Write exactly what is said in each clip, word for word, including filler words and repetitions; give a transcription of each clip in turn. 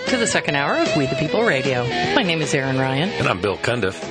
to the second hour of We the People Radio. My name is Erin Ryan. And I'm Bill Cundiff.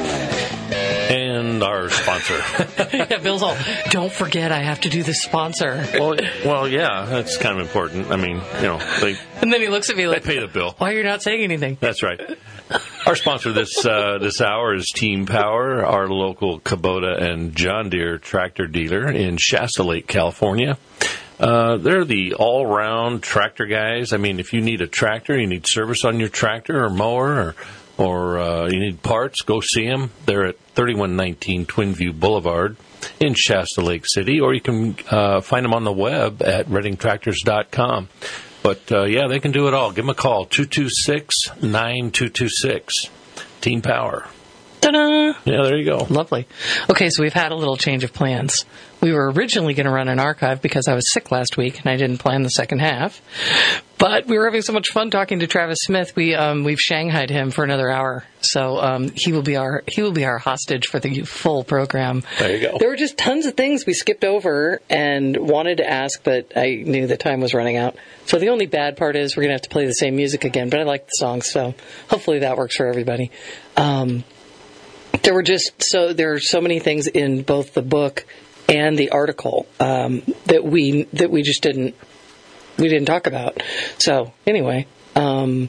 And our sponsor. Yeah, Bill's all, don't forget I have to do this sponsor. Well, well, yeah, that's kind of important. I mean, you know, they... And then he looks at me like, they pay the bill. Why are you not saying anything? That's right. Our sponsor this uh, this hour is Team Power, our local Kubota and John Deere tractor dealer in Shasta Lake, California. Uh, they're the all-round tractor guys. I mean, if you need a tractor, you need service on your tractor or mower, or or uh, you need parts, go see them. They're at thirty-one nineteen Twin View Boulevard in Shasta Lake City, or you can uh, find them on the web at redding tractors dot com. But, uh, yeah, they can do it all. Give them a call, two two six, nine two two six. Team Power. Ta-da! Yeah, there you go. Lovely. Okay, so we've had a little change of plans. We were originally going to run an archive because I was sick last week and I didn't plan the second half. But we were having so much fun talking to Travis Smith. We um, we've shanghaied him for another hour, so um, he will be our he will be our hostage for the full program. There you go. There were just tons of things we skipped over and wanted to ask, but I knew the time was running out. So the only bad part is we're going to have to play the same music again. But I like the song, so hopefully that works for everybody. Um, there were just so there are so many things in both the book and the article um, that we that we just didn't we didn't talk about. So anyway, um,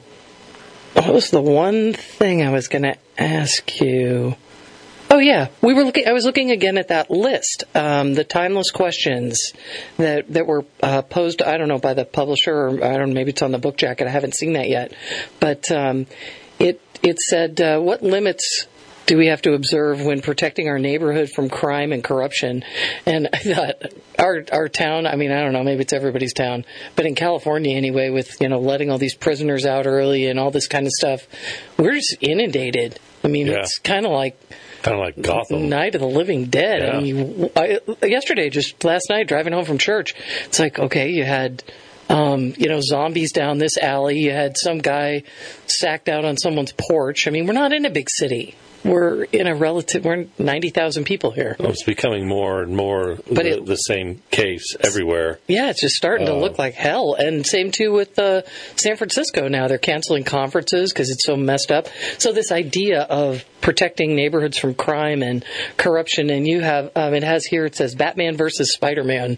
what was the one thing I was going to ask you? Oh yeah, we were looking. I was looking again at that list, um, the timeless questions that that were uh, posed. I don't know by the publisher, or I don't know. Maybe it's on the book jacket. I haven't seen that yet, but um, it it said uh, what limits do we have to observe when protecting our neighborhood from crime and corruption? And I thought, our our town, I mean, I don't know, maybe it's everybody's town, but in California anyway, with, you know, letting all these prisoners out early and all this kind of stuff, we're just inundated. I mean, yeah. It's kind of like... Kind of like Gotham. Night of the Living Dead. Yeah. I mean, I, yesterday, just last night, driving home from church, it's like, okay, you had... Um, you know, zombies down this alley. You had some guy sacked out on someone's porch. I mean, we're not in a big city. We're in a relative, we're ninety thousand people here. Well, it's becoming more and more but the, it, the same case everywhere. Yeah, it's just starting uh, to look like hell. And same too with uh, San Francisco now. They're canceling conferences because it's so messed up. So this idea of protecting neighborhoods from crime and corruption, and you have, um, it has here, it says Batman versus Spider-Man.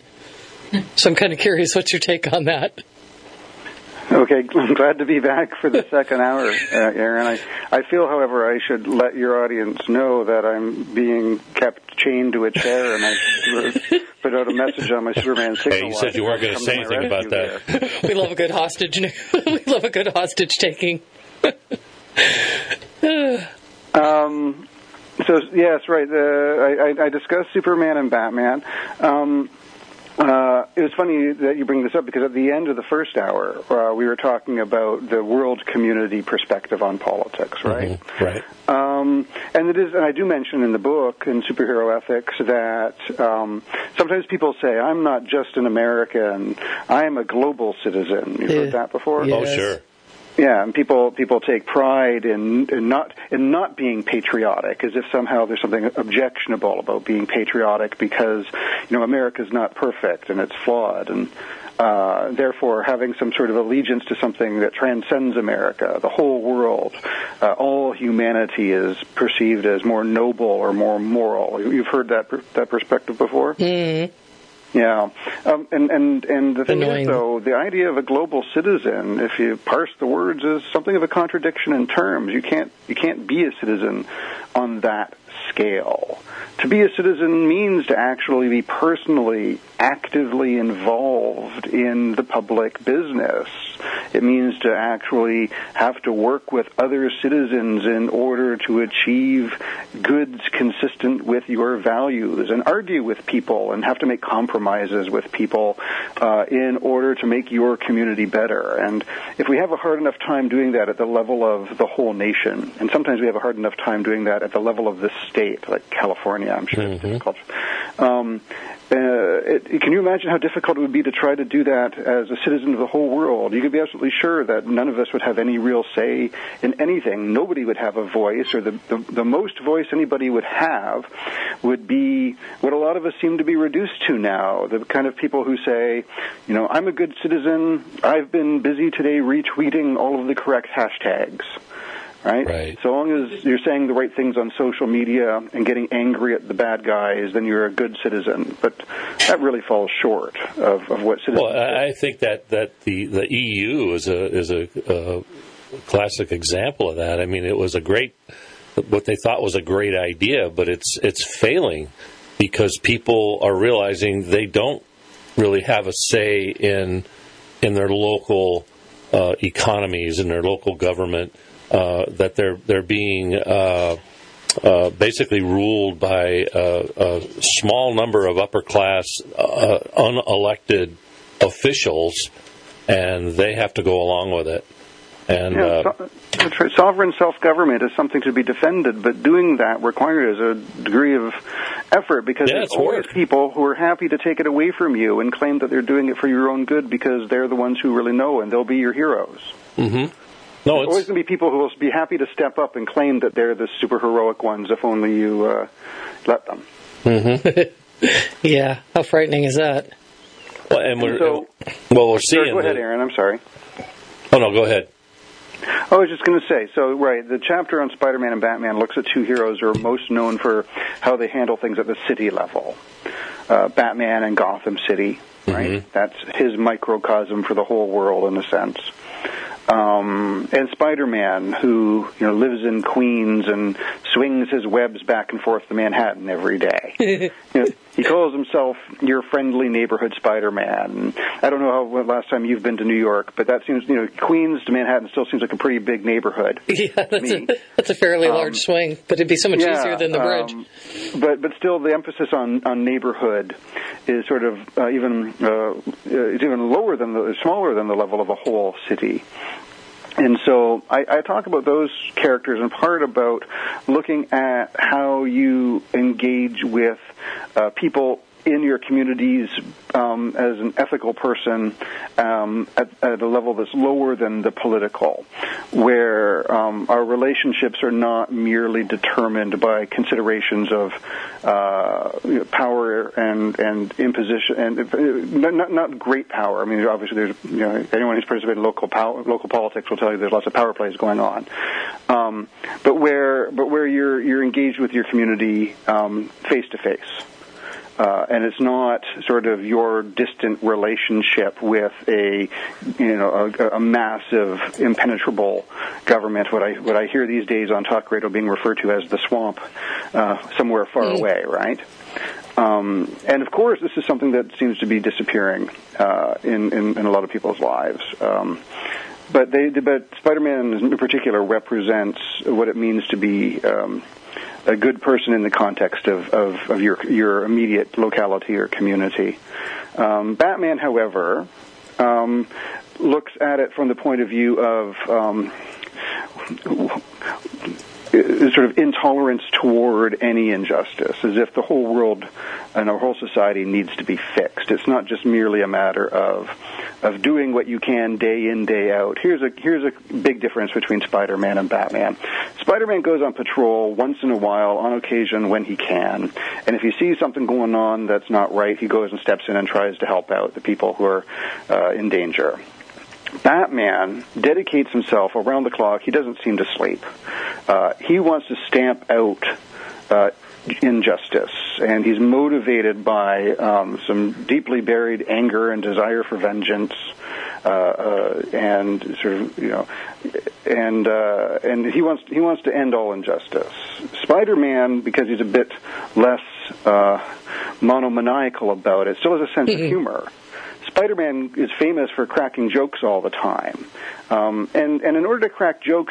So I'm kind of curious, what's your take on that? Okay, I'm glad to be back for the second hour, uh, Aaron. I, I feel, however, I should let your audience know that I'm being kept chained to a chair, and I put out a message on my Superman signal. Hey, you said you weren't going to say anything about that. There. We love a good hostage. We love a good hostage taking. um. So yes, right. Uh, I, I discussed Superman and Batman. Um. Uh, it was funny that you bring this up because at the end of the first hour, uh, we were talking about the world community perspective on politics, right? Mm-hmm. Right. Um, and it is, and I do mention in the book in Superhero Ethics that um, sometimes people say, "I'm not just an American; I am a global citizen." You've yeah. heard that before? Yes. Oh, sure. Yeah, and people people take pride in, in not in not being patriotic, as if somehow there's something objectionable about being patriotic because, you know, America's not perfect and it's flawed, and uh, therefore having some sort of allegiance to something that transcends America, the whole world, uh, all humanity is perceived as more noble or more moral. You've heard that that perspective before? Mm-hmm. Yeah, um, and, and, and the thing Annoying. is, though, the idea of a global citizen, if you parse the words, is something of a contradiction in terms. You can't you can't be a citizen on that scale. To be a citizen means to actually be personally, actively involved in the public business. It means to actually have to work with other citizens in order to achieve goods consistent with your values, and argue with people and have to make compromises with people uh, in order to make your community better. And if we have a hard enough time doing that at the level of the whole nation, and sometimes we have a hard enough time doing that at the level of the state, like California, I'm sure mm-hmm. it's called, um, uh, it, can you imagine how difficult it would be to try to do that as a citizen of the whole world? You could be absolutely sure that none of us would have any real say in anything. Nobody would have a voice, or the, the, the most voice anybody would have would be what a lot of us seem to be reduced to now, the kind of people who say, you know, I'm a good citizen, I've been busy today retweeting all of the correct hashtags. Right? Right. So long as you're saying the right things on social media and getting angry at the bad guys, then you're a good citizen. But that really falls short of, of what citizens. Well, I think that, that the, the E U is a is a, a classic example of that. I mean, it was a great, what they thought was a great idea, but it's it's failing because people are realizing they don't really have a say in in their local uh, economies, in their local government. Uh, that they're they're being uh, uh, basically ruled by a, a small number of upper class uh, unelected officials, and they have to go along with it. And yeah, uh, so, that's right. Sovereign self-government is something to be defended, but doing that requires a degree of effort because yeah, there's always work. people who are happy to take it away from you and claim that they're doing it for your own good because they're the ones who really know and they'll be your heroes. Mm-hmm. No, There's always going to be people who will be happy to step up and claim that they're the super heroic ones if only you uh, let them. Mm-hmm. Yeah, how frightening is that? Well, and we're, so, well, we're seeing. Sorry, go ahead, the, Aaron. I'm sorry. Oh no, go ahead. I was just going to say, so right, the chapter on Spider-Man and Batman looks at two heroes who are most known for how they handle things at the city level. Uh, Batman and Gotham City, right? Mm-hmm. That's his microcosm for the whole world in a sense. Um, and Spider-Man, who you know lives in Queens and swings his webs back and forth to Manhattan every day. you know, he calls himself your friendly neighborhood Spider-Man. I don't know how when last time you've been to New York, but that seems you know Queens to Manhattan still seems like a pretty big neighborhood. Yeah, that's a, that's a fairly um, large swing, but it'd be so much yeah, easier than the bridge. Um, but but still, the emphasis on, on neighborhood is sort of uh, even uh, is even lower than the smaller than the level of a whole city. And so I, I talk about those characters in part about looking at how you engage with uh, people in your communities um, as an ethical person um, at, at a level that's lower than the political, where um, our relationships are not merely determined by considerations of uh, you know, power and, and imposition, and uh, not, not great power. I mean, obviously, there's you know, anyone who's participated in local power, local politics will tell you there's lots of power plays going on. Um, but where but where you're you're engaged with your community um, face to face. Uh, and it's not sort of your distant relationship with a, you know, a, a massive, impenetrable government. What I what I hear these days on talk radio being referred to as the swamp, uh, somewhere far mm. away, right? Um, and of course, this is something that seems to be disappearing uh, in, in in a lot of people's lives. Um, but they, but Spider-Man in particular represents what it means to be. Um, a good person in the context of, of, of your your immediate locality or community. Um, Batman, however, um, looks at it from the point of view of um, sort of intolerance toward any injustice, as if the whole world and our whole society needs to be fixed. It's not just merely a matter of of doing what you can day in, day out. Here's a here's a big difference between Spider-Man and Batman. Spider-Man goes on patrol once in a while, on occasion, when he can. And if he sees something going on that's not right, he goes and steps in and tries to help out the people who are uh, in danger. Batman dedicates himself around the clock. He doesn't seem to sleep. Uh, he wants to stamp out uh, injustice, and he's motivated by um, some deeply buried anger and desire for vengeance, uh, uh, and sort of you know, and uh, and he wants he wants to end all injustice. Spider-Man, because he's a bit less uh, monomaniacal about it, still has a sense of humor. Spider-Man is famous for cracking jokes all the time, um, and and in order to crack jokes,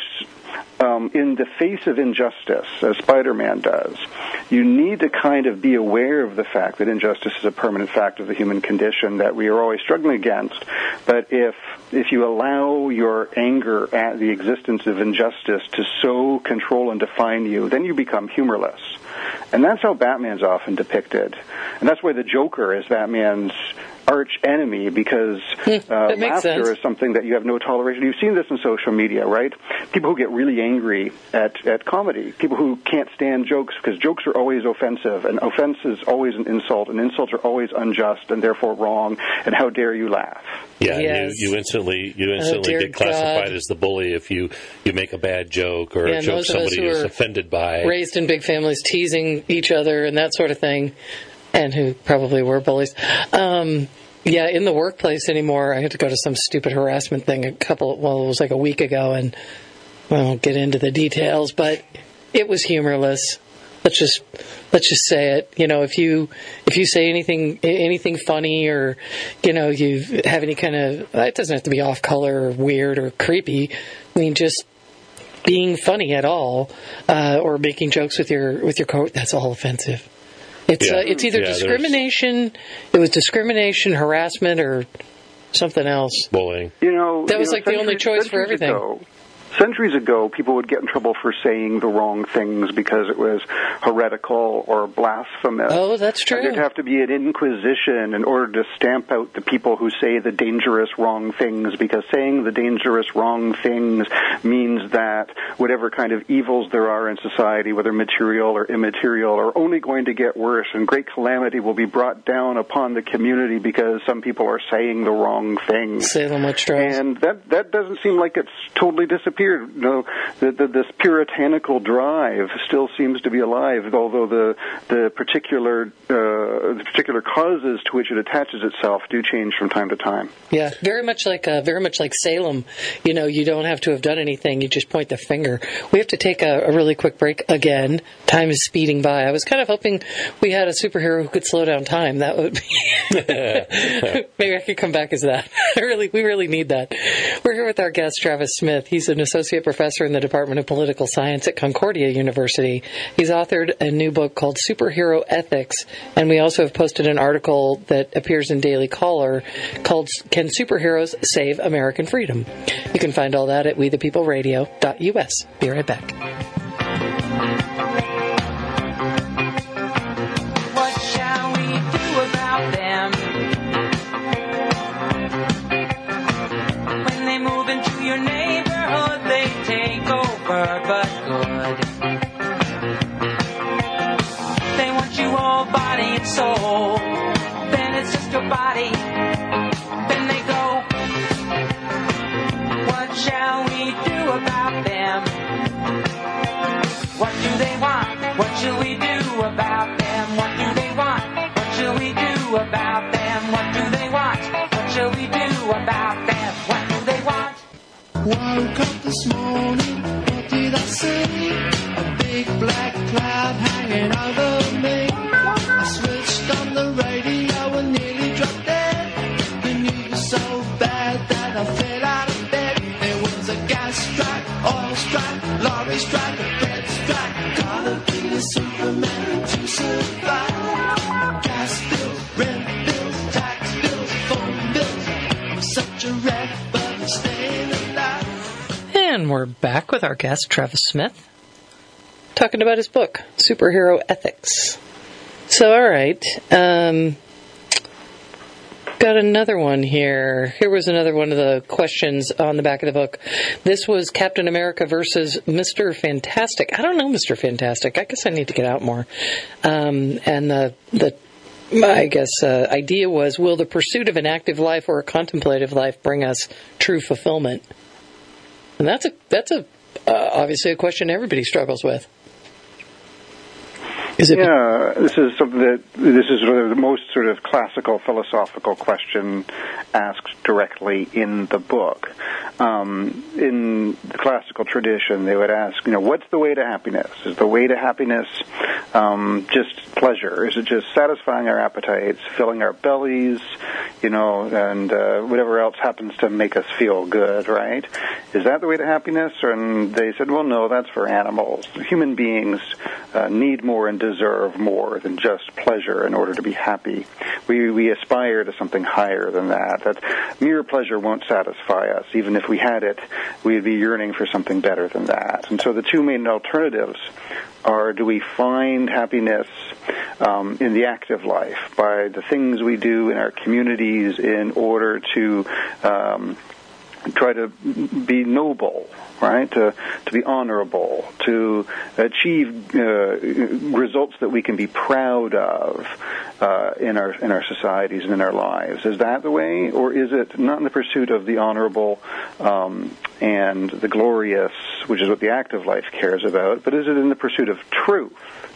um, in the face of injustice, as Spider-Man does, you need to kind of be aware of the fact that injustice is a permanent fact of the human condition that we are always struggling against. But if if you allow your anger at the existence of injustice to so control and define you, then you become humorless. And that's how Batman's often depicted. And that's why the Joker is Batman's arch enemy, because uh, laughter sense. is something that you have no toleration. You've seen this in social media, right? People who get really angry at, at comedy, people who can't stand jokes because jokes are always offensive, and offense is always an insult, and insults are always unjust and therefore wrong, and how dare you laugh? Yeah, yes. you, you instantly you instantly oh, get classified God. as the bully if you, you make a bad joke or yeah, a joke those of us somebody who is are offended by. Raised in big families, teasing each other and that sort of thing, and who probably were bullies. Um, yeah, in the workplace anymore, I had to go to some stupid harassment thing a couple, well, it was like a week ago, and I won't get into the details, but it was humorless. Let's just let's just say it. You know, if you if you say anything anything funny, or you know, you have any kind of, it doesn't have to be off color or weird or creepy. I mean, just being funny at all, uh, or making jokes with your with your coat, that's all offensive. It's Yeah. uh, it's either Yeah, discrimination. It was discrimination, harassment, or something else. Bullying. You know, That you was know, like the only centuries- choice for centuries everything. Ago, centuries ago, people would get in trouble for saying the wrong things because it was heretical or blasphemous. Oh, that's true. And there'd have to be an inquisition in order to stamp out the people who say the dangerous wrong things, because saying the dangerous wrong things means that whatever kind of evils there are in society, whether material or immaterial, are only going to get worse, and great calamity will be brought down upon the community because some people are saying the wrong things. Salem witch trials. And that that doesn't seem like it's totally disappeared. You know, the, the, this puritanical drive still seems to be alive, although the the particular uh, the particular causes to which it attaches itself do change from time to time. Yeah, very much like uh, very much like Salem. You know, you don't have to have done anything; you just point the finger. We have to take a, a really quick break again. Time is speeding by. I was kind of hoping we had a superhero who could slow down time. That would be maybe I could come back as that. I really, we really need that. We're here with our guest Travis Smith. He's an associate professor in the Department of Political Science at Concordia University. He's authored a new book called Superhero Ethics, and we also have posted an article that appears in Daily Caller called Can Superheroes Save American Freedom? You can find all that at we the people radio dot u s. Be right back. What shall we do about them? When they move into your neighborhood, they take over, but good. They want you all body and soul. Then it's just your body. Then they go. What shall we do about them? What do they want? What should we do about them? What do they want? What should we do about them? What do they want? What should we do about them? What do they want? Woke up this morning, what did I see? A big black cloud hanging over me. I switched on the radio and nearly dropped dead. The news was so bad that I fell out of bed. There was a gas strike, oil strike, lorry strike, a bread strike. Gotta be a Superman to survive. Gas bills, rent bills, tax bills, phone bills. I'm such a wreck, but I'm staying alive. And we're back with our guest, Travis Smith, talking about his book, Superhero Ethics. So, all right. Um, got another one here. Here was another one of the questions on the back of the book. This was Captain America versus Mister Fantastic. I don't know Mister Fantastic. I guess I need to get out more. Um, and the the I guess uh, idea was, will the pursuit of an active life or a contemplative life bring us true fulfillment? And that's a that's a uh, obviously a question everybody struggles with. Is it? Yeah, this is something that this is sort of the most sort of classical philosophical question asked directly in the book. Um, in the classical tradition, they would ask, you know, what's the way to happiness? Is the way to happiness um, just pleasure? Is it just satisfying our appetites, filling our bellies, you know, and uh, whatever else happens to make us feel good, right? Is that the way to happiness? And they said, well, no, that's for animals. Human beings uh, need more and deserve more than just pleasure in order to be happy. We we aspire to something higher than that. That mere pleasure won't satisfy us. Even if we had it, we'd be yearning for something better than that. And so the two main alternatives are, do we find happiness um, in the active life by the things we do in our communities in order to um, try to be noble, right? To to be honorable, to achieve uh, results that we can be proud of uh, in our in our societies and in our lives. Is that the way, or is it not in the pursuit of the honorable um, and the glorious, which is what the active life cares about, but is it in the pursuit of truth?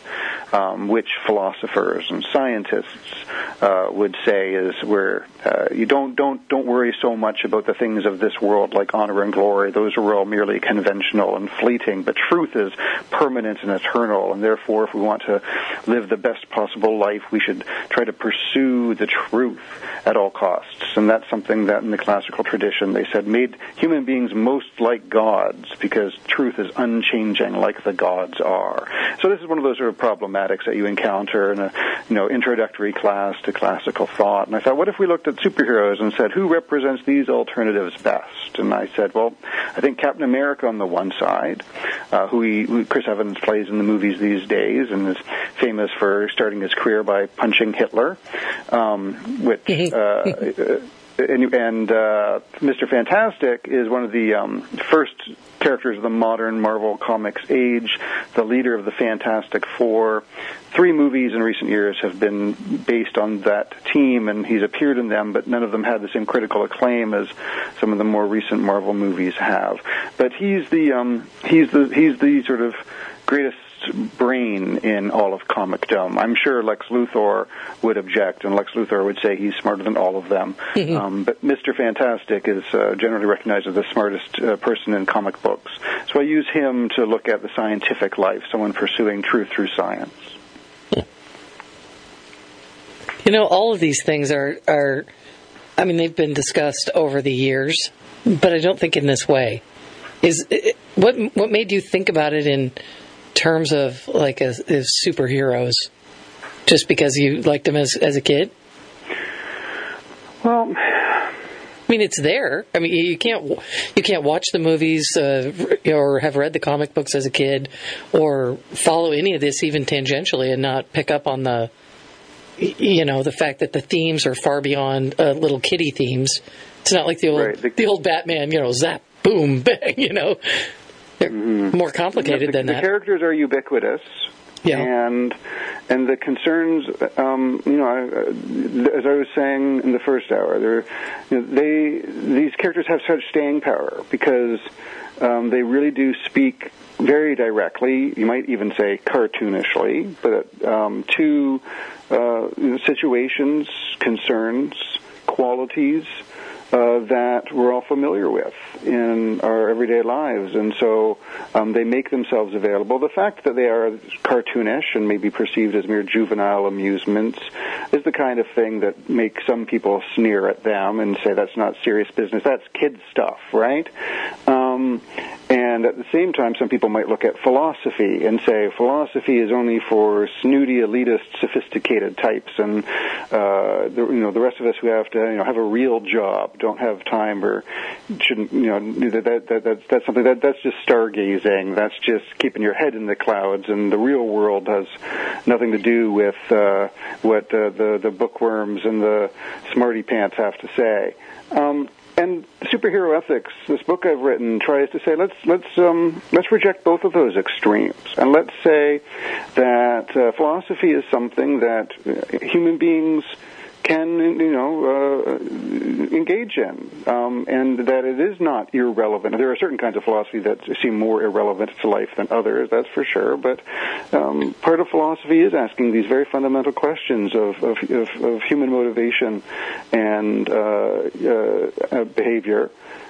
Um, which philosophers and scientists uh, would say is where uh, you don't don't don't worry so much about the things of this world like honor and glory. Those are all merely conventional and fleeting. But truth is permanent and eternal, and therefore, if we want to live the best possible life, we should try to pursue the truth at all costs. And that's something that in the classical tradition they said made human beings most like gods, because truth is unchanging like the gods are. So this is one of those sort of problematics that you encounter in a you know introductory class to classical thought. And I thought, what if we looked at superheroes and said, who represents these alternatives best? And I said, well, I think Captain America on the one side, uh, who, he, who Chris Evans plays in the movies these days, and is famous for starting his career by punching Hitler, um, which uh, and, and uh, Mister Fantastic is one of the um, first characters of the modern Marvel Comics age, the leader of the Fantastic Four. Three movies in recent years have been based on that team, and he's appeared in them, but none of them had the same critical acclaim as some of the more recent Marvel movies have. But he's the um, he's the he's the sort of greatest brain in all of comicdom. I'm sure Lex Luthor would object, and Lex Luthor would say he's smarter than all of them. Mm-hmm. Um, but Mister Fantastic is uh, generally recognized as the smartest uh, person in comic books. So I use him to look at the scientific life, someone pursuing truth through science. You know, all of these things are, are, I mean, they've been discussed over the years, but I don't think in this way. Is it, what what made you think about it in terms of like as, as superheroes? Just because you liked them as as a kid? Well, I mean, it's there. I mean, you can't you can't watch the movies uh, or have read the comic books as a kid, or follow any of this even tangentially and not pick up on the, you know, the fact that the themes are far beyond uh, little kiddie themes. It's not like the old right. the, the old Batman, you know, zap, boom, bang. You know, they're mm-hmm. more complicated the, than the that. The characters are ubiquitous. Yeah. And and the concerns, um, you know, I, as I was saying in the first hour, they're, you know, they these characters have such staying power because um, they really do speak very directly. You might even say cartoonishly, but um, to uh, situations, concerns, qualities Uh, that we're all familiar with in our everyday lives. And so um, they make themselves available. The fact that they are cartoonish and maybe perceived as mere juvenile amusements is the kind of thing that makes some people sneer at them and say that's not serious business. That's kid stuff, right? Um, and at the same time, some people might look at philosophy and say philosophy is only for snooty, elitist, sophisticated types, and uh, the, you know the rest of us who have to you know have a real job don't have time or shouldn't you know that, that, that that's that's something that that's just stargazing. That's just keeping your head in the clouds, and the real world has nothing to do with uh, what uh, the the bookworms and the smarty pants have to say. Um, And superhero ethics, this book I've written tries to say let's let's um, let's reject both of those extremes, and let's say that uh, philosophy is something that human beings can, you know, uh, engage in, um, and that it is not irrelevant. There are certain kinds of philosophy that seem more irrelevant to life than others, that's for sure, but um, part of philosophy is asking these very fundamental questions of, of, of, of human motivation and uh, uh, behavior.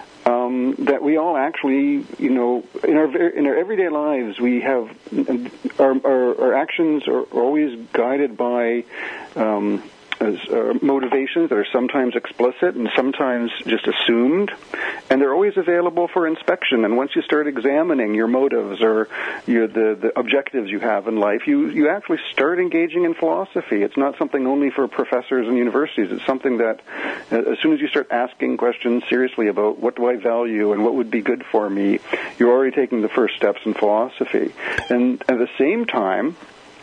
Um, that we all actually, you know, in our in our everyday lives, we have our our, our actions are always guided by um, as, uh, motivations that are sometimes explicit and sometimes just assumed, and they're always available for inspection. And once you start examining your motives or your, the the objectives you have in life, you you actually start engaging in philosophy. It's not something only for professors and universities. It's something that, uh, as soon as you start asking questions seriously about what do I value and what would be good for me, you're already taking the first steps in philosophy. And at the same time,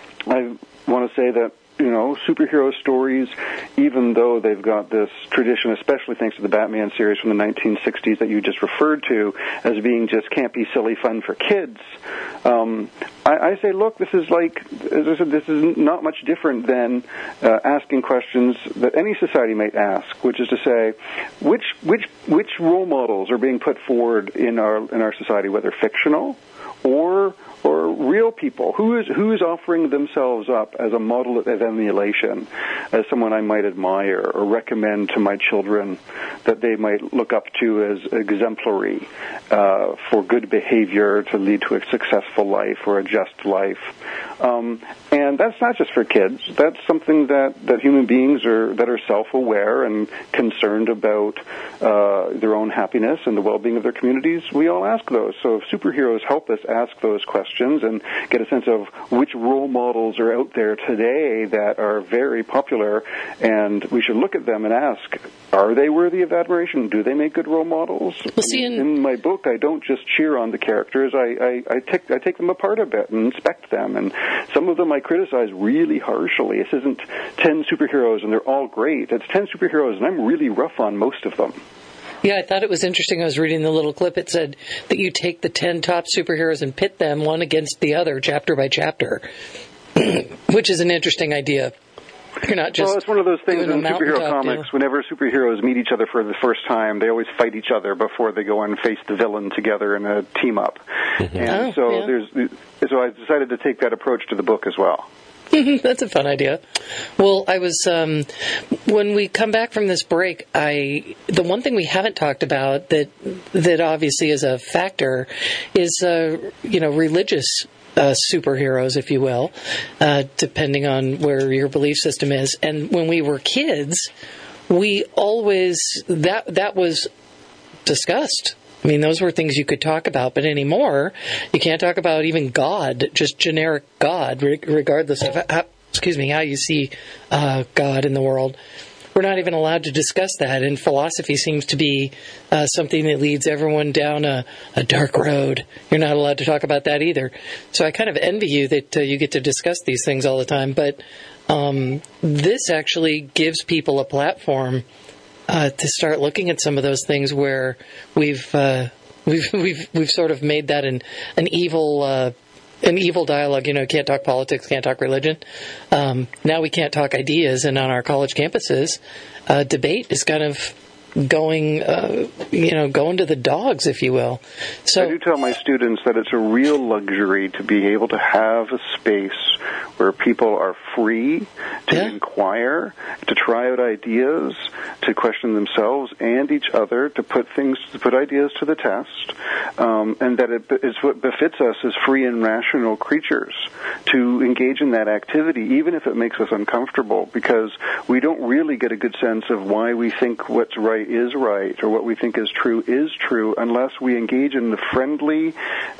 I want to say that, you know, superhero stories, even though they've got this tradition, especially thanks to the Batman series from the nineteen sixties that you just referred to as being just campy, silly fun for kids, um, I, I say, look, this is like, as I said, this is not much different than uh, asking questions that any society might ask, which is to say, which which which role models are being put forward in our in our society, whether fictional or or real people? Who is who is offering themselves up as a model of emulation, as someone I might admire or recommend to my children that they might look up to as exemplary uh, for good behavior to lead to a successful life or a just life? Um, and that's not just for kids. That's something that, that human beings are that are self-aware and concerned about uh, their own happiness and the well-being of their communities. We all ask those. So if superheroes help us ask those questions and get a sense of which role models are out there today that are very popular, and we should look at them and ask, are they worthy of admiration? Do they make good role models? Well, see, in, in my book, I don't just cheer on the characters. I, I, I, take, I take them apart a bit and inspect them, and some of them I criticize really harshly. This isn't ten superheroes and they're all great. It's ten superheroes and I'm really rough on most of them. Yeah, I thought it was interesting. I was reading the little clip. It said that you take the ten top superheroes and pit them one against the other, chapter by chapter, which is an interesting idea. You're not just well, it's one of those things in superhero comics. Deal. Whenever superheroes meet each other for the first time, they always fight each other before they go and face the villain together in a team up. Mm-hmm. And oh, so yeah. there's, so I decided to take that approach to the book as well. That's a fun idea. Well, I was, um, when we come back from this break, I, the one thing we haven't talked about that, that obviously is a factor is, uh, you know, religious Uh, superheroes, if you will, uh, depending on where your belief system is. And when we were kids, we always, that that was discussed. I mean, those were things you could talk about, but anymore, you can't talk about even God, just generic God, regardless of, how, excuse me, how you see uh, God in the world. We're not even allowed to discuss that, and philosophy seems to be uh, something that leads everyone down a, a dark road. You're not allowed to talk about that either. So I kind of envy you that uh, you get to discuss these things all the time, but um, this actually gives people a platform uh, to start looking at some of those things where we've uh, we've we've we've sort of made that an an evil. Uh, An evil dialogue, you know, can't talk politics, can't talk religion. Um, now we can't talk ideas, and on our college campuses, uh, debate is kind of going, uh, you know, going to the dogs, if you will. So I do tell my students that it's a real luxury to be able to have a space where people are free to yeah. inquire, to try out ideas, to question themselves and each other, to put things, to put ideas to the test, um, and that it is what befits us as free and rational creatures to engage in that activity, even if it makes us uncomfortable, because we don't really get a good sense of why we think what's right is right or what we think is true is true unless we engage in the friendly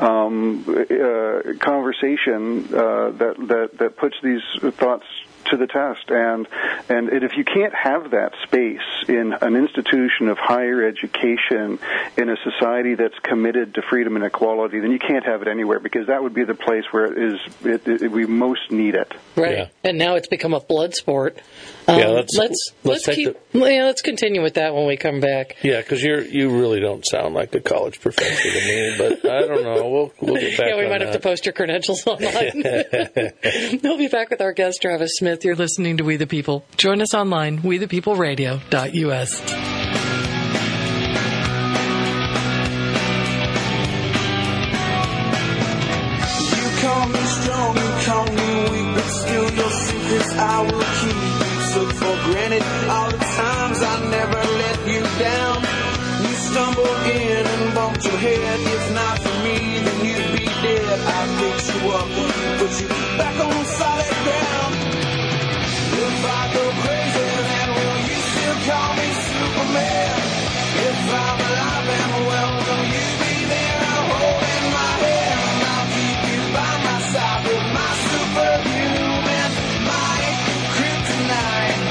um, uh, conversation uh, that, that that puts these thoughts to the test. And and if you can't have that space in an institution of higher education in a society that's committed to freedom and equality, then you can't have it anywhere, because that would be the place where it is it, it, we most need it. Right. Yeah. And now it's become a blood sport. Um, yeah, let's let's let's, let's keep the... yeah, let's continue with that when we come back. Yeah, because you're you really don't sound like a college professor to me, but I don't know. We'll we'll get back. Yeah, we on might that. have to post your credentials online. We'll be back with our guest, Travis Smith. Smith. You're listening to We the People. Join us online, we the people radio dot U S. Call me strong, you call me weak, but still your secrets I will keep. Took for granted all the times I never let you down. You stumbled in and bumped your head. If not for me, then you'd be dead. I picked you up, put you back on solid ground. If I go crazy, then will you still call me Superman? If I'm alive and well, will you be there holding my hand? I'll keep you by my side with my superhuman might, kryptonite.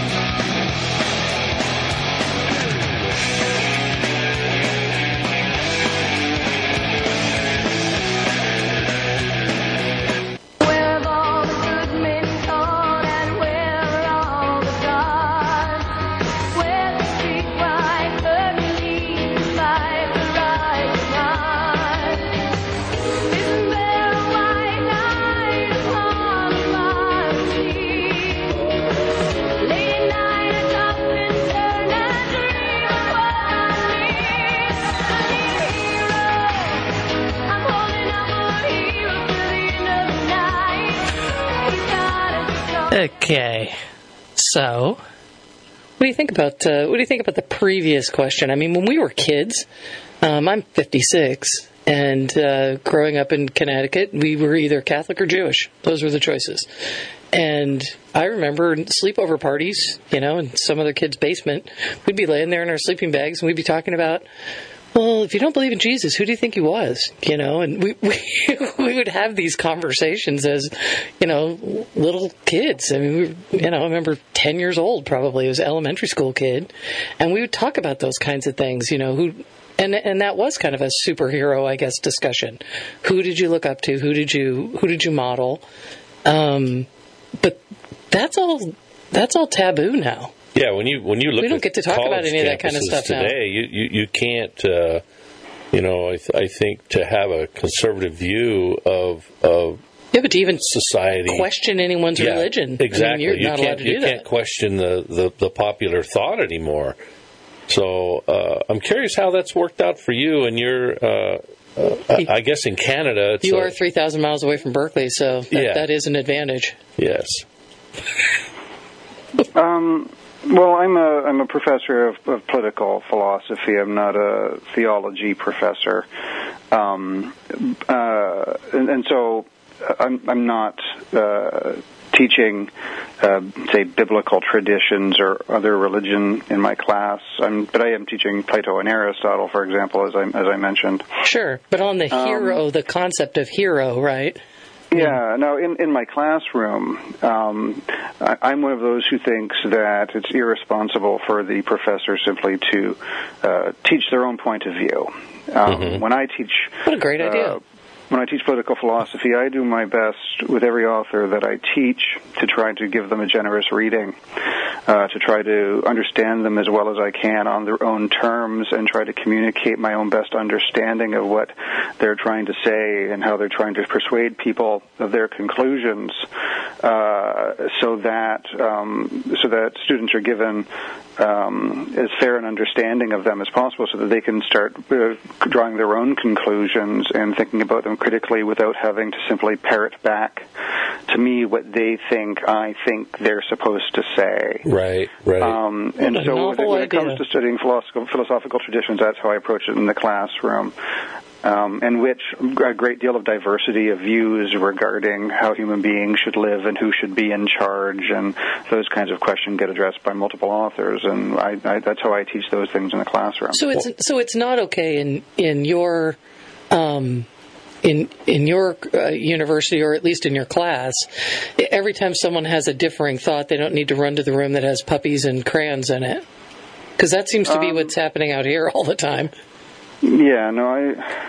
Where have all the good men gone, and where are all the gods? Where the street cry curtain by the rising sun? Isn't there a white knight upon my sea? Late at night I stop and turn and dream of what I need. I need a hero. I'm holding out for a hero till the end of the night. He's got a show. Okay. So, what do you think about uh, what do you think about the previous question? I mean, when we were kids, um, I'm fifty-six, and uh, growing up in Connecticut, we were either Catholic or Jewish. Those were the choices. And I remember sleepover parties, you know, in some other kid's basement. We'd be laying there in our sleeping bags, and we'd be talking about, well, if you don't believe in Jesus, who do you think he was? You know, and we we, we would have these conversations as, you know, little kids. I mean, we were, you know, I remember ten years old probably. I was an elementary school kid. And we would talk about those kinds of things, you know, who, and and that was kind of a superhero, I guess, discussion. Who did you look up to? Who did you who did you model? Um, but that's all that's all taboo now. Yeah, when you when you look We don't at get to talk about college any of that kind of campuses stuff now. today, you, you you can't. Uh, you know, I, th- I think to have a conservative view of of Yeah, but to even society, question anyone's Yeah, religion, exactly. I mean, you're you not can't allowed to you do can't that. question the, the, the popular thought anymore. So uh, I'm curious how that's worked out for you and your. Uh, uh, I, I guess in Canada, it's You a- are three thousand miles away from Berkeley, so that, Yeah. that is an advantage. yes. Um, well, I'm a I'm a professor of, of political philosophy. I'm not a theology professor, um, uh, and, and so I'm I'm not uh, teaching, uh, say, biblical traditions or other religion in my class. I'm, but I am teaching Plato and Aristotle, for example, as I as I mentioned. Sure, but on the hero, the concept of hero, right? Yeah, no, in, in my classroom, um, I, I'm one of those who thinks that it's irresponsible for the professor simply to uh, teach their own point of view. Um, Mm-hmm. When I teach... What a great idea. Uh, when I teach political philosophy, I do my best with every author that I teach to try to give them a generous reading, uh, to try to understand them as well as I can on their own terms and try to communicate my own best understanding of what they're trying to say and how they're trying to persuade people of their conclusions, uh, so that um, so that students are given um, as fair an understanding of them as possible so that they can start uh, drawing their own conclusions and thinking about them critically without having to simply parrot back to me what they think I think they're supposed to say. Right, right. Um, and What a so novel when it idea. comes to studying philosophical, philosophical traditions, that's how I approach it in the classroom. Um, in which a great deal of diversity of views regarding how human beings should live and who should be in charge and those kinds of questions get addressed by multiple authors, and I, I, that's how I teach those things in the classroom. So it's so it's not okay in in your um, in in your uh, university, or at least in your class. Every time someone has a differing thought, they don't need to run to the room that has puppies and crayons in it, because that seems to be Um, what's happening out here all the time. Yeah, no, I.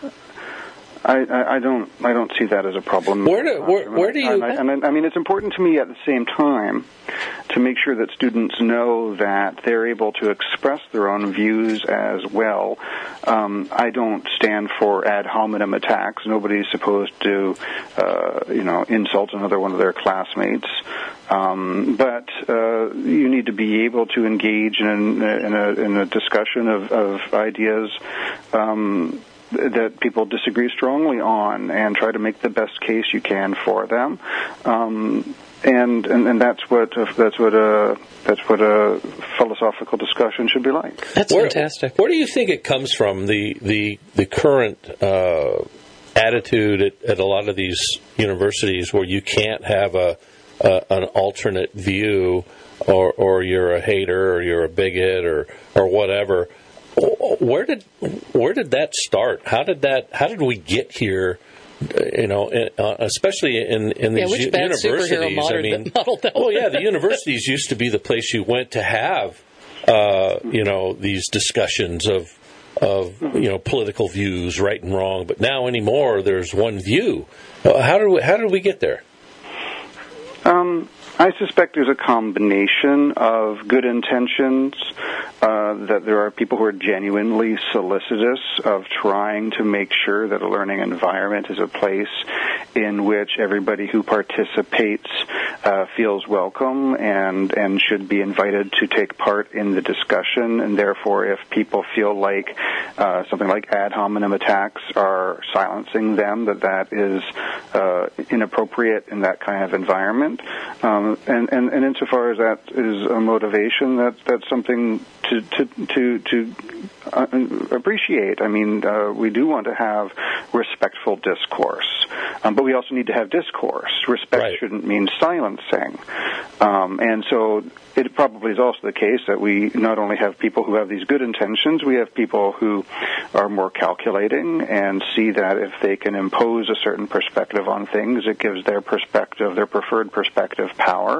I, I I don't I don't see that as a problem. Where do- where- where do you- And I, and I, I mean, it's important to me at the same time to make sure that students know that they're able to express their own views as well, Um, I don't stand for ad hominem attacks. Nobody's supposed to, uh, you know, insult another one of their classmates. Um, but uh, you need to be able to engage in, in, a, in a discussion of, of ideas um, that people disagree strongly on, and try to make the best case you can for them. Um, And, and and that's what that's what a that's what a philosophical discussion should be like. That's where, fantastic. Where do you think it comes from? The the the current uh, attitude at, at a lot of these universities, where you can't have a, a an alternate view, or or you're a hater, or you're a bigot, or or whatever. Where did where did that start? How did that? How did we get here? You know, uh, especially in, in these yeah, which u- bad universities. superhero model, I mean, model that oh yeah, the universities used to be the place you went to have, uh, you know, these discussions of of you know political views, right and wrong. But now anymore, there's one view. Uh, How did we, how did we get there? Um, I suspect there's a combination of good intentions, uh, that there are people who are genuinely solicitous of trying to make sure that a learning environment is a place in which everybody who participates uh, feels welcome and, and should be invited to take part in the discussion. And therefore, if people feel like uh, something like ad hominem attacks are silencing them, that that is uh, inappropriate in that kind of environment. Um, and, and, and insofar as that is a motivation, that that's something to to to, to uh, appreciate. I mean, uh, we do want to have respectful discourse, um, but we also need to have discourse. Respect Right. shouldn't mean silencing. Um, and so it probably is also the case that we not only have people who have these good intentions, we have people who are more calculating and see that if they can impose a certain perspective on things, it gives their perspective, their preferred perspective, power.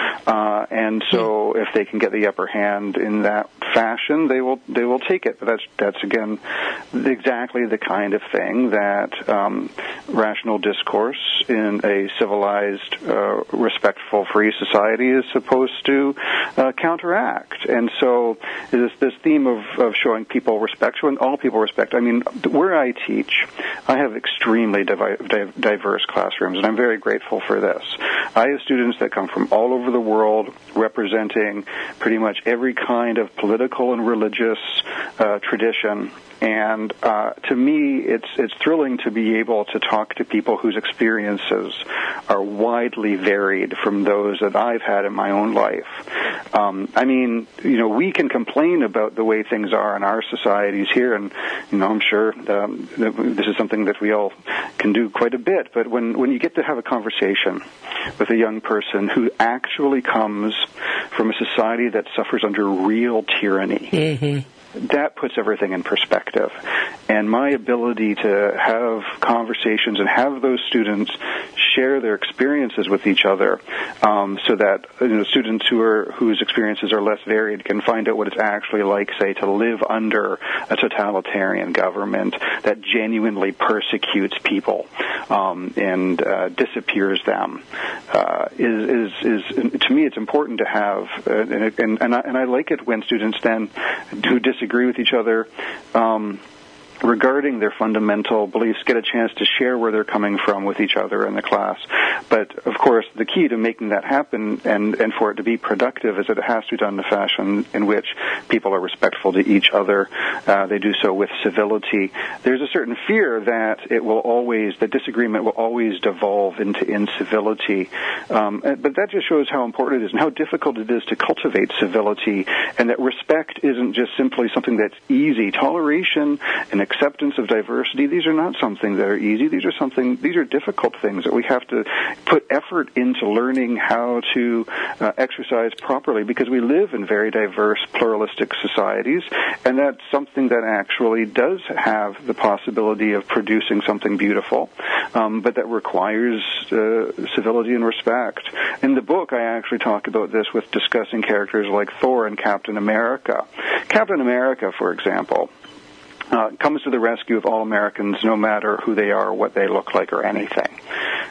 Uh, and so if they can get the upper hand in that fashion, they will they will take it. But that's that's again exactly the kind of thing that um, rational discourse in a civilized, uh, respectful, free society is supposed to uh, counteract. And so this this theme of, of showing people respect, showing all people respect. I mean, where I teach, I have extremely divi- di- diverse classrooms, and I'm very grateful for this. I have students that come from all over the world, representing pretty much every kind of political and religious uh, tradition. And uh, to me, it's it's thrilling to be able to talk to people whose experiences are widely varied from those that I've had in my own life. Um, I mean, you know, we can complain about the way things are in our societies here, and you know, I'm sure um, this is something that we all can do quite a bit. But when when you get to have a conversation with a young person who actually comes from a society that suffers under real tyranny. Mm-hmm. That puts everything in perspective. And my ability to have conversations and have those students share their experiences with each other, um, so that you know, students who are whose experiences are less varied can find out what it's actually like, say, to live under a totalitarian government that genuinely persecutes people um, and uh, disappears them. Uh, is, is is to me, it's important to have, uh, and and, and, I, and I like it when students then who disagree agree with each other um, regarding their fundamental beliefs get a chance to share where they're coming from with each other in the class. But, of course, the key to making that happen and, and for it to be productive is that it has to be done in a fashion in which people are respectful to each other. Uh, they do so with civility. There's a certain fear that it will always, that disagreement will always devolve into incivility. Um, but that just shows how important it is and how difficult it is to cultivate civility, and that respect isn't just simply something that's easy. Toleration and acceptance of diversity, these are not something that are easy. These are something, these are difficult things that we have to put effort into learning how to uh, exercise properly, because we live in very diverse, pluralistic societies, and that's something that actually does have the possibility of producing something beautiful, um, but that requires uh, civility and respect. In the book, I actually talk about this with discussing characters like Thor and Captain America. Captain America, for example, Uh, comes to the rescue of all Americans, no matter who they are, what they look like, or anything.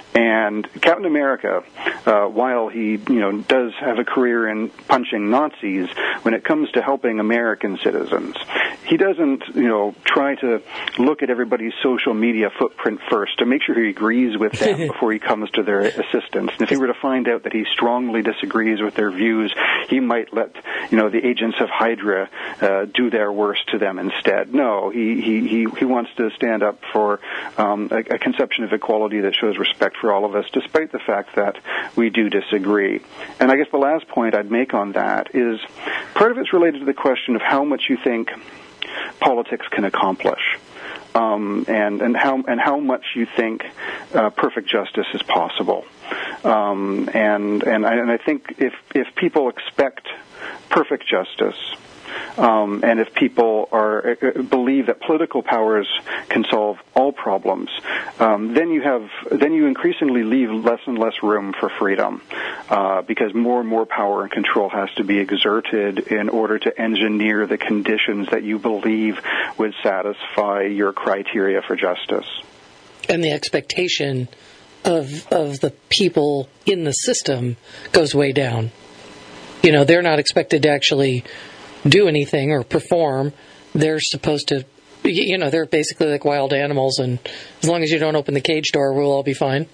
And Captain America, uh, while he, you know, does have a career in punching Nazis, when it comes to helping American citizens, he doesn't, you know, try to look at everybody's social media footprint first to make sure he agrees with them before he comes to their assistance. And if he were to find out that he strongly disagrees with their views, he might let, you know, the agents of Hydra uh, do their worst to them instead. No, he he he, he wants to stand up for um, a, a conception of equality that shows respect for all of us, despite the fact that we do disagree. And I guess the last point I'd make on that is part of it's related to the question of how much you think politics can accomplish. Um, and, and how and how much you think uh, perfect justice is possible, um, and and I, and I think if if people expect perfect justice, um, and if people are uh, believe that political powers can solve all problems, um, then you have then you increasingly leave less and less room for freedom, uh, because more and more power and control has to be exerted in order to engineer the conditions that you believe would satisfy your criteria for justice. And the expectation of of the people in the system goes way down. You know, they're not expected to actually do anything or perform. They're supposed to, you know, they're basically like wild animals, and as long as you don't open the cage door, we'll all be fine.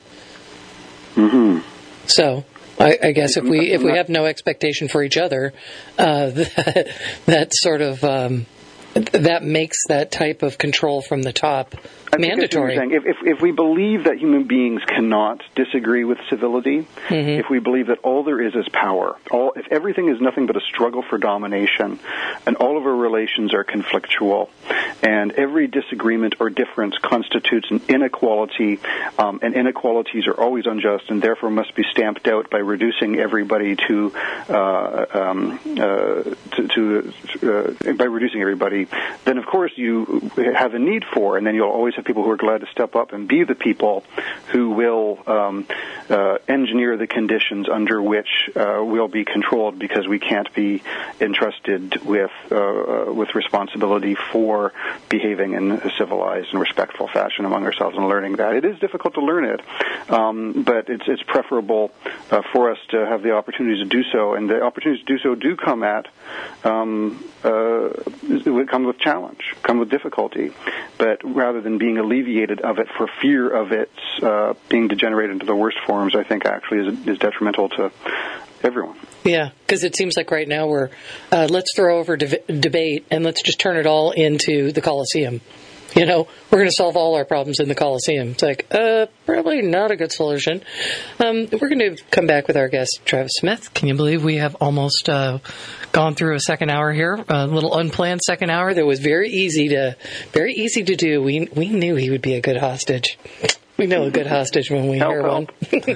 Mm-hmm. So, I, I guess if we if we have no expectation for each other, uh, that, that sort of um, that makes that type of control from the top I think mandatory. That's what you're saying. If, if, if we believe that human beings cannot disagree with civility, Mm-hmm. if we believe that all there is is power, all if everything is nothing but a struggle for domination, and all of our relations are conflictual, and every disagreement or difference constitutes an inequality, um, and inequalities are always unjust and therefore must be stamped out by reducing everybody to, uh, um, uh, to, to uh, by reducing everybody, then of course you have a need for, and then you'll always have people who are glad to step up and be the people who will um, uh, engineer the conditions under which uh, we'll be controlled, because we can't be entrusted with uh, with responsibility for behaving in a civilized and respectful fashion among ourselves and learning that. It is difficult to learn it, um, but it's it's preferable uh, for us to have the opportunity to do so, and the opportunities to do so do come at um, uh, come with challenge, come with difficulty, but rather than being alleviated of it for fear of its uh, being degenerated into the worst forms, I think actually is, is detrimental to everyone. Yeah, because it seems like right now we're, uh, let's throw over de- debate and let's just turn it all into the Coliseum. You know, we're going to solve all our problems in the Coliseum. It's like, uh, probably not a good solution. Um, we're going to come back with our guest, Travis Smith. Can you believe we have almost uh, gone through a second hour here? A little unplanned second hour that was very easy to, very easy to do. We we knew he would be a good hostage. We know a good hostage when we Help, hear help.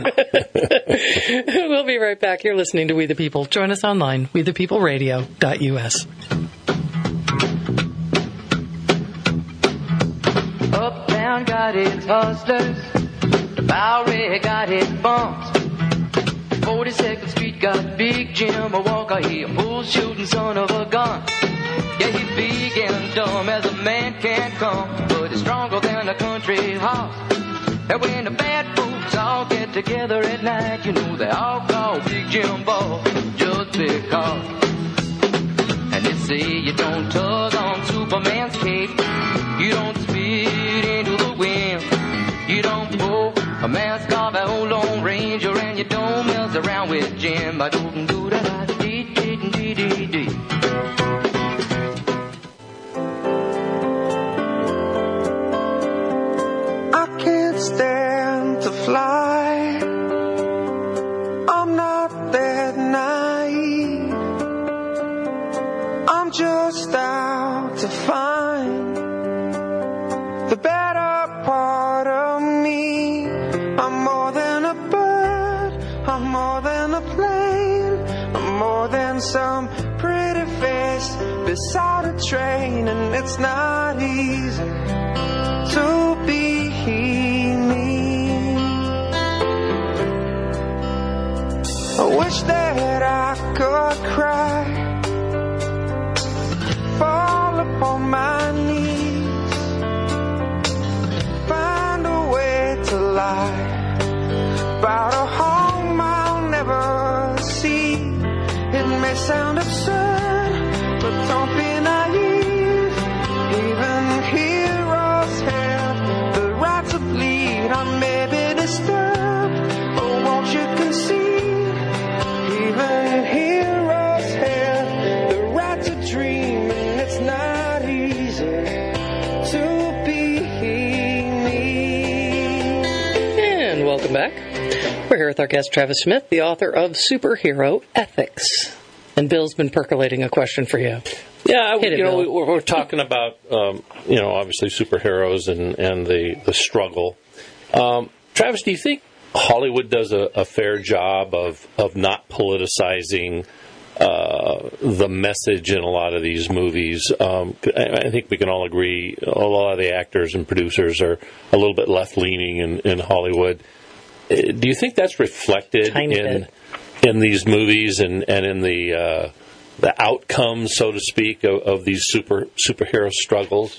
one. We'll be right back. You're listening to We the People. Join us online, we the people radio dot u s. Uptown got its hustlers, the Bowery got its bumps. forty-second Street got Big Jim, a Walker, he a bull shooting son of a gun. Yeah, he's big and dumb as a man can come, but he's stronger than a country horse. And when the bad folks all get together at night, you know they all call Big Jim Boss just because. And they say you don't tug on Superman's cape, you don't spit into the wind, you don't pull a mask off an old Lone Ranger, and you don't mess around with Jim. I don't do that. Dee dee dee dee dee. I can't stand to fly. I'm not that naive. I'm just out to find the better part of me. I'm more than a bird, I'm more than a plane, I'm more than some pretty face beside a train. And it's not easy to be me. I wish that I could cry, fall upon my knees, find a way to lie disturb. Oh, won't you concede? Even heroes have the right to dream, and it's not easy to be me. And welcome back. We're here with our guest, Travis Smith, the author of Superhero Ethics. And Bill's been percolating a question for you. Yeah, Hit it, you know, Bill. we're, we're talking about, um, you know, obviously superheroes and, and the, the struggle. Um, Travis, do you think Hollywood does a, a fair job of, of not politicizing uh, the message in a lot of these movies? Um, I, I think we can all agree a lot of the actors and producers are a little bit left-leaning in, in Hollywood. Uh, Do you think that's reflected Tiny in bit. in these movies and, and in the uh, the outcomes, so to speak, of, of these super superhero struggles?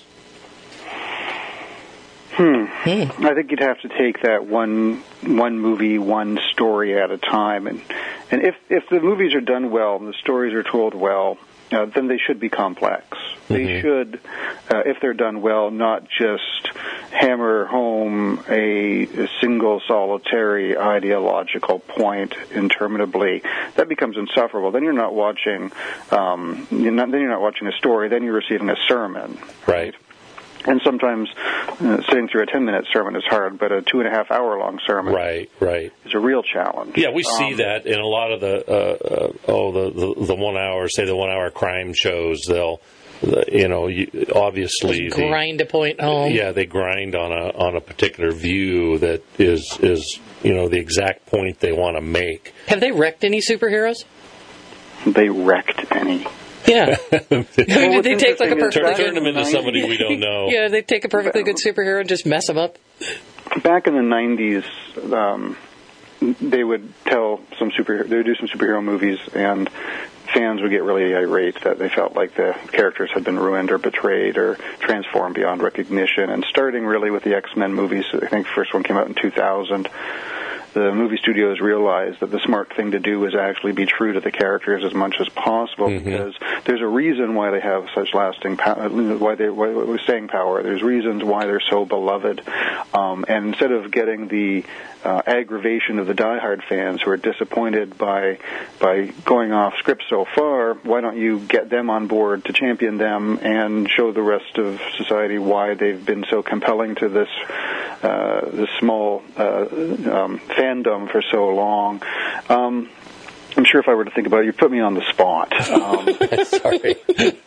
Hmm. I think you'd have to take that one one movie, one story at a time, and and if if the movies are done well and the stories are told well, uh, then they should be complex. They Mhm. should, uh, if they're done well, not just hammer home a, a single solitary ideological point interminably. That becomes insufferable. Then you're not watching. Um, you're not, then you're not watching a story. Then you're receiving a sermon. Right. And sometimes uh, sitting through a ten-minute sermon is hard, but a two-and-a-half-hour-long sermon Right, right. is a real challenge. Yeah, we see Um, that in a lot of the uh, uh, oh the, the the one hour, say the one hour crime shows. They'll, the, you know, you, obviously the, Grind a point home. yeah, they grind on a on a particular view that is is you know the exact point they want to make. Have they wrecked any superheroes? They wrecked any. Yeah. I mean, what's did they take like a interesting is perfectly Turn, back turn good... in them into the somebody nineties we don't know. Yeah, they take a perfectly good superhero and just mess them up. Back in the nineties, um, they would tell some superhero, they would do some superhero movies, and fans would get really irate that they felt like the characters had been ruined or betrayed or transformed beyond recognition. And starting really with the X-Men movies, I think the first one came out in two thousand. The movie studios realized that the smart thing to do is actually be true to the characters as much as possible, Mhm. because there's a reason why they have such lasting power, why they why, why staying power. There's reasons why they're so beloved, um, and instead of getting the uh, aggravation of the diehard fans who are disappointed by by going off script so far, why don't you get them on board to champion them and show the rest of society why they've been so compelling to this uh, this small uh, um, fandom for so long. Um, I'm sure if I were to think about it, you put me on the spot. Um, Sorry.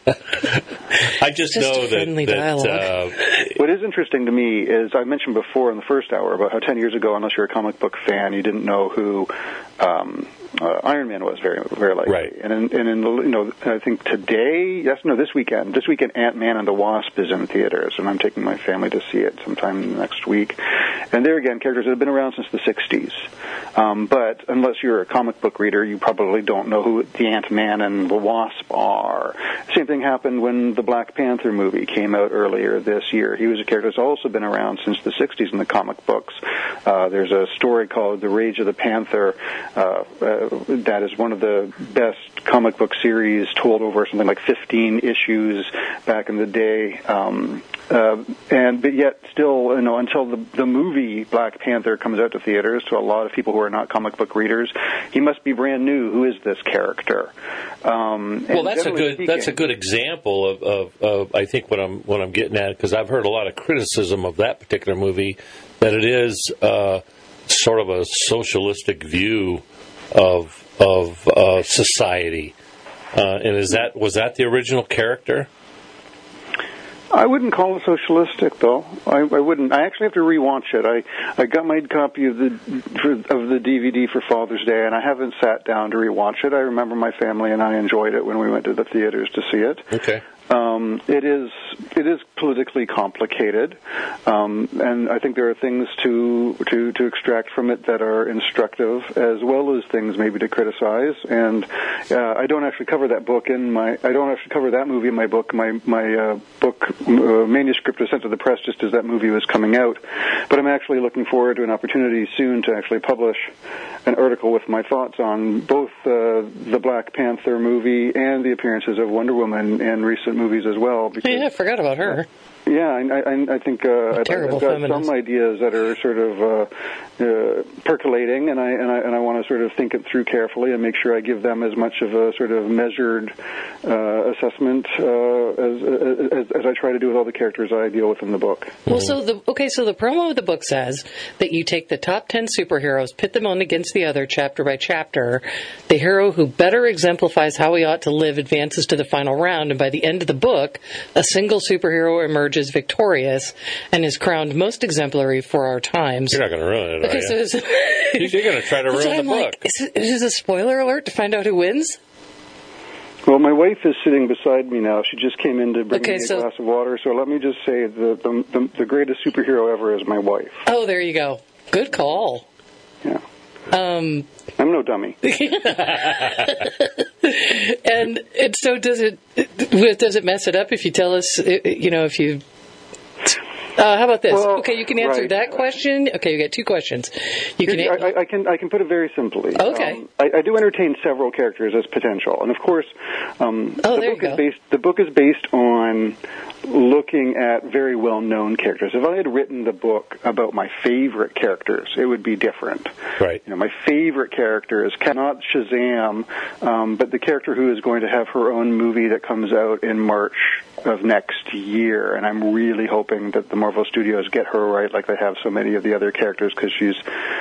I just, Just know that, friendly that dialogue. uh, What is interesting to me is I mentioned before in the first hour about how ten years ago, unless you're a comic book fan, you didn't know who um, uh, Iron Man was very, very likely. Right. And in, and in the, you know, I think today, yes, no, this weekend, this weekend, Ant-Man and the Wasp is in theaters, and I'm taking my family to see it sometime next week. And there again, characters that have been around since the sixties. Um, but unless you're a comic book reader, you probably don't know who the Ant-Man and the Wasp are. Same thing happened when the Black Panther movie came out earlier this year. He was a character that's also been around since the sixties in the comic books. Uh, there's a story called The Rage of the Panther uh, uh, that is one of the best comic book series told over something like fifteen issues back in the day. Um, uh, and but yet still, you know, until the the movie Black Panther comes out to theaters, to a lot of people who are not comic book readers, he must be brand new. Who is this character? Um, well, and that's a generally good speaking- that's a good example of, of, of I think what I'm what I'm getting at, because I've heard a lot of criticism of that particular movie, that it is uh, sort of a socialistic view of of uh, society. Uh, and is that was that the original character? I wouldn't call it socialistic, though. I, I wouldn't. I actually have to rewatch it. I, I got my copy of the for, of the D V D for Father's Day, and I haven't sat down to rewatch it. I remember my family and I enjoyed it when we went to the theaters to see it. Okay. Um, it is it is politically complicated, um, and I think there are things to to to extract from it that are instructive, as well as things maybe to criticize. And uh, I don't actually cover that book in my I don't actually cover that movie in my book. My my uh, book uh, manuscript was sent to the press just as that movie was coming out, but I'm actually looking forward to an opportunity soon to actually publish an article with my thoughts on both uh, the Black Panther movie and the appearances of Wonder Woman in recent movies as well. Because, Yeah, I forgot about her. Yeah, I, I, I think uh, I've, Terrible I've got feminist. some ideas that are sort of uh, uh, percolating, and I and I and I want to sort of think it through carefully and make sure I give them as much of a sort of measured uh, assessment uh, as, as as I try to do with all the characters I deal with in the book. Well, so the okay, so the promo of the book says that you take the top ten superheroes, pit them one against the other, chapter by chapter. The hero who better exemplifies how we ought to live advances to the final round, and by the end of the book, a single superhero emerges victorious and is crowned most exemplary for our times. You're not going to ruin it, are Okay, you? so is, You're going to try to so ruin the I'm book. like, is it, is it a spoiler alert to find out who wins? Well, my wife is sitting beside me now. She just came in to bring Okay, me a so- glass of water. So let me just say the, the the the greatest superhero ever is my wife. Oh, there you go. Good call. Yeah, Um, I'm no dummy. and and so does it? Does it mess it up if you tell us? You know, if you. Uh, how about this? Well, okay, you can answer right. that question. Okay, you got two questions. You can. I, I- I can I can put it very simply. Okay. Um, I, I do entertain several characters as potential, and of course, um, Oh, the there book you is go. based. The book is based on looking at very well-known characters. If I had written the book about my favorite characters, it would be different. Right. You know, my favorite character is not Shazam, um, but the character who is going to have her own movie that comes out in March of next year, and I'm really hoping that the Marvel Studios get her right, like they have so many of the other characters, because she's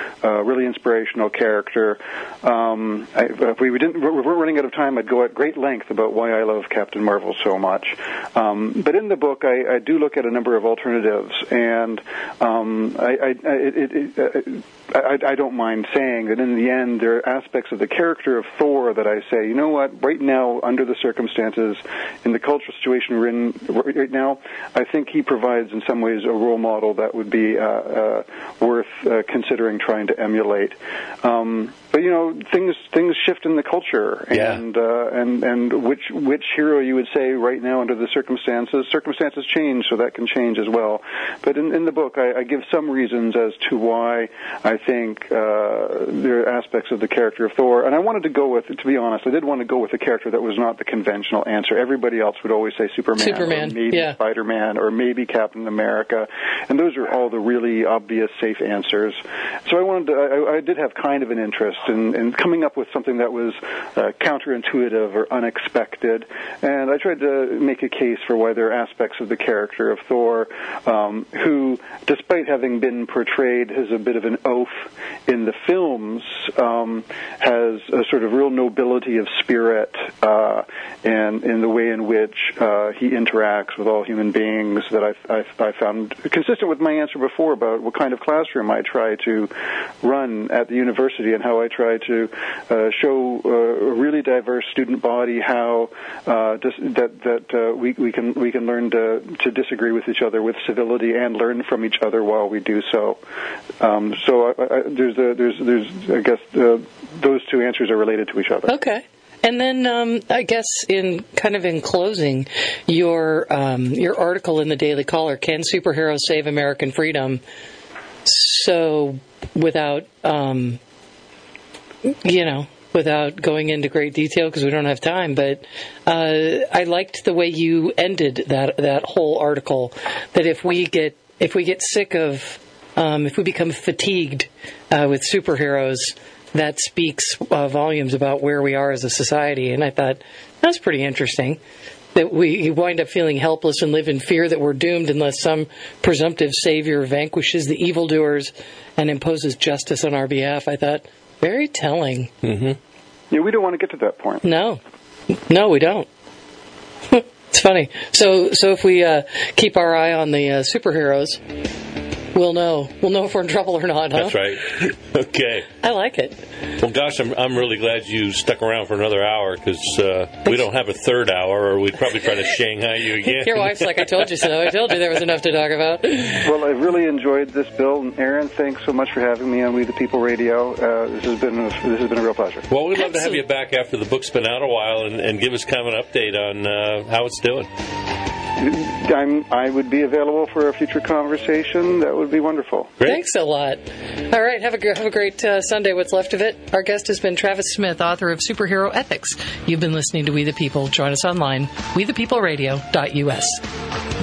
a really inspirational character. Um, I, if we didn't, if we weren't running out of time, I'd go at great length about why I love Captain Marvel so much. Um, but in the book, I, I do look at a number of alternatives, and um, I, I, it, it, it, I, I don't mind saying that in the end, there are aspects of the character of Thor that I say, you know what, right now, under the circumstances, in the cultural situation we're in right now, I think he provides in some ways a role model that would be uh, uh, worth uh, considering trying to emulate. Um, but you know, things things shift in the culture, Yeah. and uh, and and which which hero you would say right now under the circumstances? Circumstances change, so that can change as well. But in, in the book, I, I give some reasons as to why I think uh, there are aspects of the character of Thor, and I wanted to go with, to be honest, I did want to go with a character that was not the conventional answer. Everybody else would always say Superman, Superman, or maybe yeah. Spider-Man, or maybe Captain America, and those are all the really obvious, safe answers. So I wanted to, I, I did have kind of an interest in, in coming up with something that was uh, counterintuitive or unexpected, and I tried to make a case for why there are aspects of the character of Thor um, who, despite having been portrayed as a bit of an oaf in the films, um, has a sort of real nobility of spirit uh, and in the way in which uh, he interacts with all human beings that I, I, I found consistent with my answer before about what kind of classroom I try to run at the university and how I try to uh, show uh, a really diverse student body how uh, dis- that that uh, we, we can we can learn to to disagree with each other with civility and learn from each other while we do so. Um, so I, I, there's a, there's there's I guess uh, those two answers are related to each other. Okay. And then um, I guess in kind of in closing, your um, your article in the Daily Caller, Can Superheroes Save American Freedom? So without, um, you know, without going into great detail because we don't have time, but uh, I liked the way you ended that that whole article, that if we get if we get sick of, um, if we become fatigued uh, with superheroes, that speaks uh, volumes about where we are as a society. And I thought that's pretty interesting, that we wind up feeling helpless and live in fear that we're doomed unless some presumptive savior vanquishes the evildoers and imposes justice on our behalf. I thought, very telling. Mm-hmm. Yeah, we don't want to get to that point. No. No, we don't. It's funny. So so if we uh, keep our eye on the uh, superheroes, we'll know. We'll know if we're in trouble or not, huh? That's right. Okay. I like it. Well, gosh, I'm I'm really glad you stuck around for another hour because uh, we don't have a third hour, or we'd probably try to Shanghai you again. Your wife's like, I told you so. I told you there was enough to talk about. Well, I really enjoyed this, Bill and Aaron. Thanks so much for having me on We the People Radio. Uh, this has been a, this has been a real pleasure. Well, we'd love to have you back after the book's been out a while and, and give us kind of an update on uh, how it's doing. I'm, I would be available for a future conversation. That would be wonderful. Great. Thanks a lot. All right, have a, gr- have a great uh, Sunday, what's left of it. Our guest has been Travis Smith, author of Superhero Ethics. You've been listening to We the People. Join us online, we the people radio dot U S.